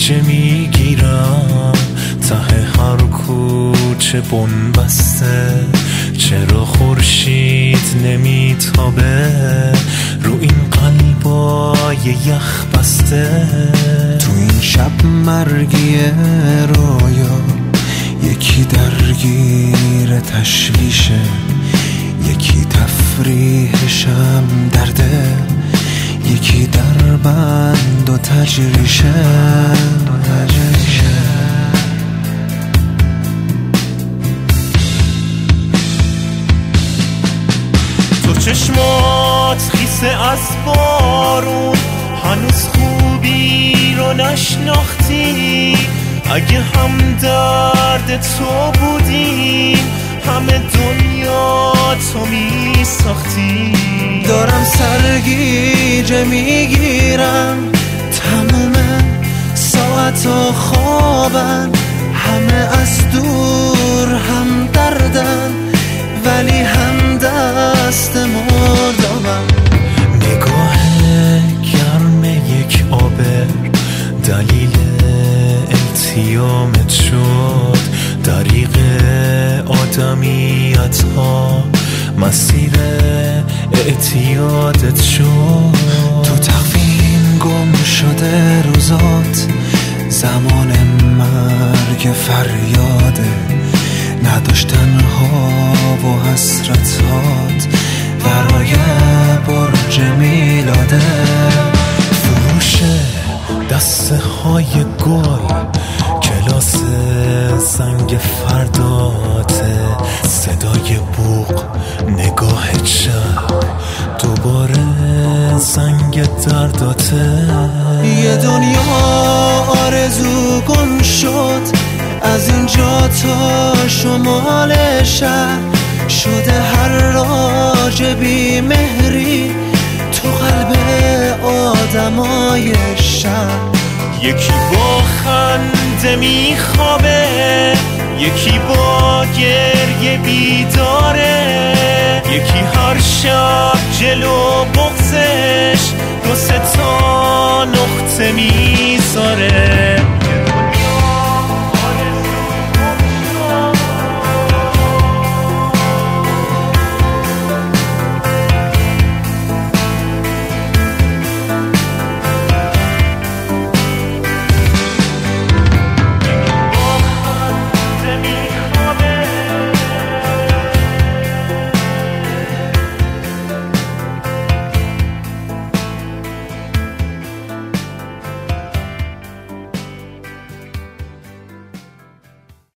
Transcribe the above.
گیجه میگیرم ته هر کوچه بنبسته. چرا خورشید نمیتابه رو این قلبای یخ بسته؟ تو این شب مرگی رویا یکی درگیر تشویشه، یکی تفریحشم درده، یکی در بند و تجریشه. تو چشمات خیسه از بارون، هنوز خوبی رو نشناختی. اگه هم درد تو بودیم همه دنیا تو می ساختی. دارم سرگیجه میگیرم، تموم ساعتا خوابن، همه از دور هم دردن ولی هم دست مردمن. نگاه گرم یک آبر دلیل التیامت شد، دریغ آدمیت ها مسیر اعتیادت شد. تو تقویم گم شده روزات، زمان مرگ فریاده، نداشتن ها و حسرتات برای برج میلاده. فروش دسته های گل کلاس زنگ فرداته، صدای بوق نگاه شب دوباره زنگ درداته. یه دنیا آرزو گم شد، از اینجا تا شمال شهر شده هر راج بی مهری تو قلب آدمای شهر. یکی با خنده میخوابه، یکی با گریه بیداره، یکی هر شب جلو بغضش 2 تا نقطه میذاره.